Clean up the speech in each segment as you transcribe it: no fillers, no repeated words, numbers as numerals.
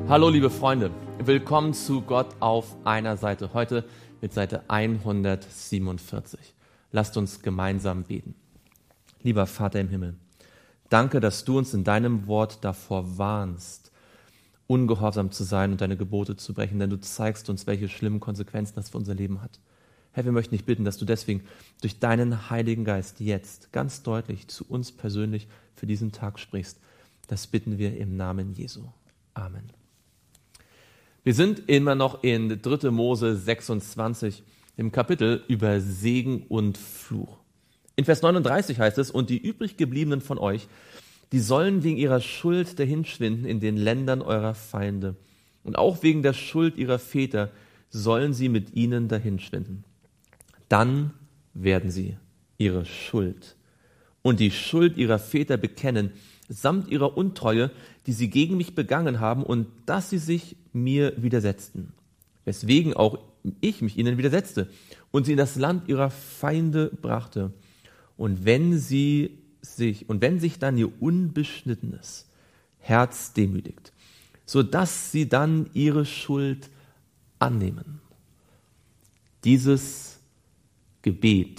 Hallo liebe Freunde, willkommen zu Gott auf einer Seite. Heute mit Seite 147. Lasst uns gemeinsam beten. Lieber Vater im Himmel, danke, dass du uns in deinem Wort davor warnst, ungehorsam zu sein und deine Gebote zu brechen, denn du zeigst uns, welche schlimmen Konsequenzen das für unser Leben hat. Herr, wir möchten dich bitten, dass du deswegen durch deinen Heiligen Geist jetzt ganz deutlich zu uns persönlich für diesen Tag sprichst. Das bitten wir im Namen Jesu. Amen. Wir sind immer noch in 3. Mose 26, im Kapitel über Segen und Fluch. In Vers 39 heißt es, und die übrig gebliebenen von euch, die sollen wegen ihrer Schuld dahinschwinden in den Ländern eurer Feinde. Und auch wegen der Schuld ihrer Väter sollen sie mit ihnen dahinschwinden. Dann werden sie ihre Schuld und die Schuld ihrer Väter bekennen, samt ihrer Untreue, die sie gegen mich begangen haben, und dass sie sich mir widersetzten, weswegen auch ich mich ihnen widersetzte und sie in das Land ihrer Feinde brachte. Und wenn sich dann ihr unbeschnittenes Herz demütigt, so dass sie dann ihre Schuld annehmen. Dieses Gebet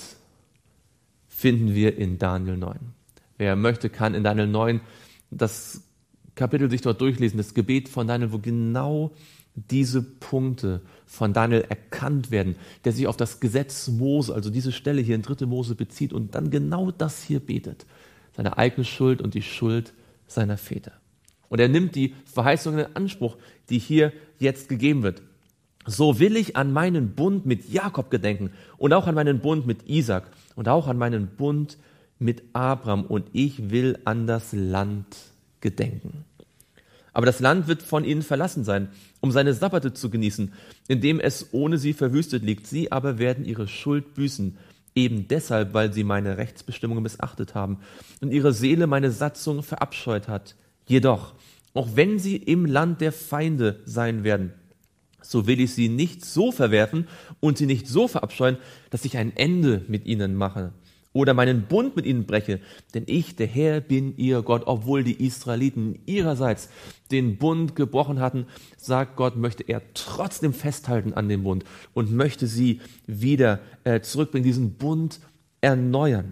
finden wir in Daniel 9. Wer möchte, kann in Daniel 9 das Kapitel sich dort durchlesen, das Gebet von Daniel, wo genau diese Punkte von Daniel erkannt werden, der sich auf das Gesetz Mose, also diese Stelle hier in 3. Mose bezieht und dann genau das hier betet. Seine eigene Schuld und die Schuld seiner Väter. Und er nimmt die Verheißungen in Anspruch, die hier jetzt gegeben wird. So will ich an meinen Bund mit Jakob gedenken und auch an meinen Bund mit Isaak und auch an meinen Bund mit Abraham, und ich will an das Land gedenken. Aber das Land wird von ihnen verlassen sein, um seine Sabbate zu genießen, indem es ohne sie verwüstet liegt. Sie aber werden ihre Schuld büßen, eben deshalb, weil sie meine Rechtsbestimmungen missachtet haben und ihre Seele meine Satzung verabscheut hat. Jedoch, auch wenn sie im Land der Feinde sein werden, so will ich sie nicht so verwerfen und sie nicht so verabscheuen, dass ich ein Ende mit ihnen mache oder meinen Bund mit ihnen breche, denn ich, der Herr, bin ihr Gott. Obwohl die Israeliten ihrerseits den Bund gebrochen hatten, sagt Gott, möchte er trotzdem festhalten an dem Bund und möchte sie wieder zurückbringen, diesen Bund erneuern.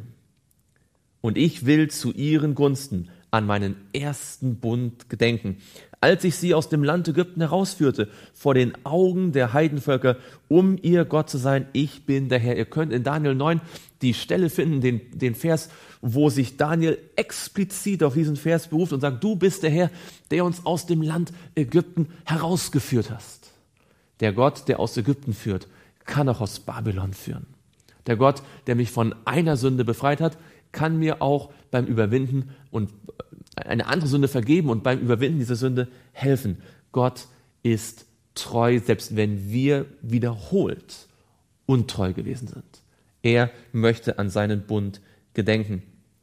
Und ich will zu ihren Gunsten an meinen ersten Bund gedenken, als ich sie aus dem Land Ägypten herausführte, vor den Augen der Heidenvölker, um ihr Gott zu sein. Ich bin der Herr. Ihr könnt in Daniel 9 die Stelle finden, den Vers, wo sich Daniel explizit auf diesen Vers beruft und sagt, du bist der Herr, der uns aus dem Land Ägypten herausgeführt hast. Der Gott, der aus Ägypten führt, kann auch aus Babylon führen. Der Gott, der mich von einer Sünde befreit hat, kann mir auch beim Überwinden und eine andere Sünde vergeben und beim Überwinden dieser Sünde helfen. Gott ist treu, selbst wenn wir wiederholt untreu gewesen sind. Er möchte an seinen Bund gedenken.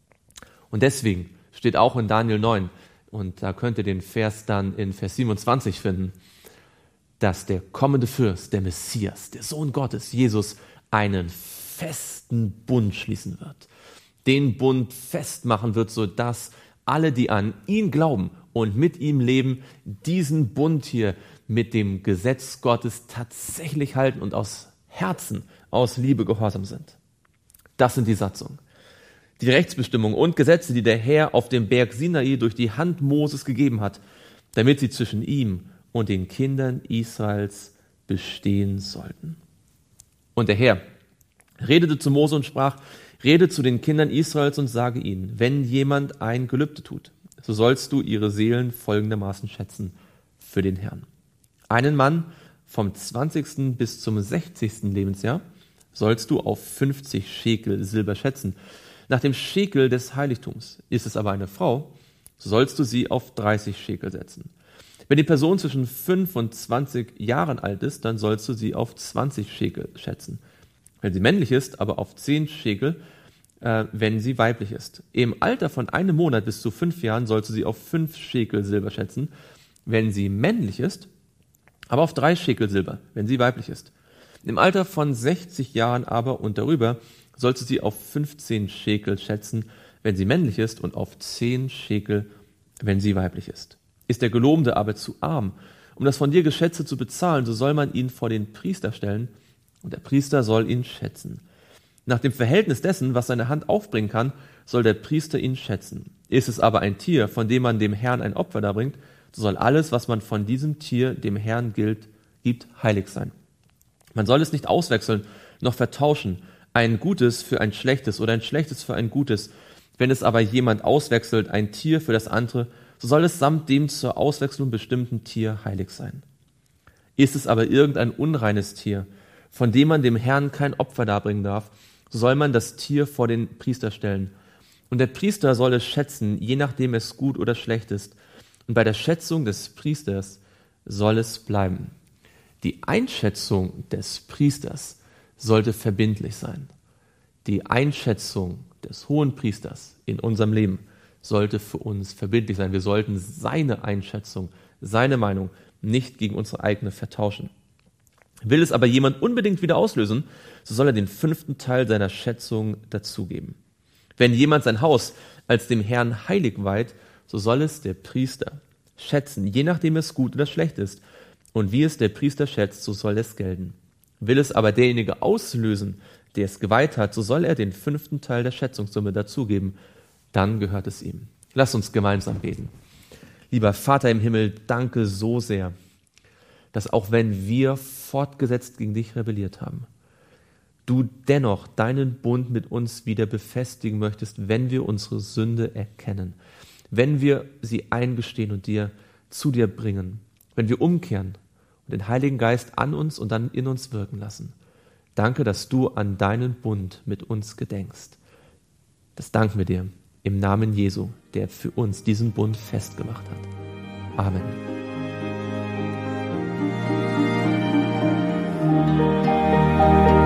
Und deswegen steht auch in Daniel 9, und da könnt ihr den Vers dann in Vers 27 finden, dass der kommende Fürst, der Messias, der Sohn Gottes, Jesus, einen festen Bund schließen wird. Den Bund festmachen wird, sodass alle, die an ihn glauben und mit ihm leben, diesen Bund hier mit dem Gesetz Gottes tatsächlich halten und aus Herzen, aus Liebe gehorsam sind. Das sind die Satzungen, die Rechtsbestimmungen und Gesetze, die der Herr auf dem Berg Sinai durch die Hand Moses gegeben hat, damit sie zwischen ihm und den Kindern Israels bestehen sollten. Und der Herr redete zu Mose und sprach, rede zu den Kindern Israels und sage ihnen, wenn jemand ein Gelübde tut, so sollst du ihre Seelen folgendermaßen schätzen für den Herrn. Einen Mann vom 20. bis zum 60. Lebensjahr sollst du auf 50 Schekel Silber schätzen. Nach dem Schekel des Heiligtums. Ist es aber eine Frau, so sollst du sie auf 30 Schekel setzen. Wenn die Person zwischen 5 und 20 Jahren alt ist, dann sollst du sie auf 20 Schekel schätzen. Wenn sie männlich ist, aber auf 10 Schekel, wenn sie weiblich ist. Im Alter von 1 Monat bis zu 5 Jahren sollst du sie auf 5 Schekel Silber schätzen, wenn sie männlich ist, aber auf 3 Schekel Silber, wenn sie weiblich ist. Im Alter von 60 Jahren aber und darüber sollst du sie auf 15 Schekel schätzen, wenn sie männlich ist, und auf 10 Schekel, wenn sie weiblich ist. Ist der Gelobende aber zu arm, Um das von dir Geschätzte zu bezahlen, so soll man ihn vor den Priester stellen, und der Priester soll ihn schätzen. Nach dem Verhältnis dessen, was seine Hand aufbringen kann, soll der Priester ihn schätzen. Ist es aber ein Tier, von dem man dem Herrn ein Opfer darbringt, so soll alles, was man von diesem Tier dem Herrn gibt, heilig sein. Man soll es nicht auswechseln, noch vertauschen, ein Gutes für ein Schlechtes oder ein Schlechtes für ein Gutes. Wenn es aber jemand auswechselt, ein Tier für das andere, so soll es samt dem zur Auswechslung bestimmten Tier heilig sein. Ist es aber irgendein unreines Tier, von dem man dem Herrn kein Opfer darbringen darf, so soll man das Tier vor den Priester stellen. Und der Priester soll es schätzen, je nachdem es gut oder schlecht ist. Und bei der Schätzung des Priesters soll es bleiben. Die Einschätzung des Priesters sollte verbindlich sein. Die Einschätzung des Hohenpriesters in unserem Leben sollte für uns verbindlich sein. Wir sollten seine Einschätzung, seine Meinung nicht gegen unsere eigene vertauschen. Will es aber jemand unbedingt wieder auslösen, so soll er den 5. Teil seiner Schätzung dazugeben. Wenn jemand sein Haus als dem Herrn heilig weiht, so soll es der Priester schätzen, je nachdem es gut oder schlecht ist. Und wie es der Priester schätzt, so soll es gelten. Will es aber derjenige auslösen, der es geweiht hat, so soll er den 5. Teil der Schätzungssumme dazugeben. Dann gehört es ihm. Lass uns gemeinsam beten. Lieber Vater im Himmel, danke so sehr, dass auch wenn wir fortgesetzt gegen dich rebelliert haben, du dennoch deinen Bund mit uns wieder befestigen möchtest, wenn wir unsere Sünde erkennen, wenn wir sie eingestehen und zu dir bringen, wenn wir umkehren und den Heiligen Geist an uns und dann in uns wirken lassen. Danke, dass du an deinen Bund mit uns gedenkst. Das danken wir dir im Namen Jesu, der für uns diesen Bund festgemacht hat. Amen.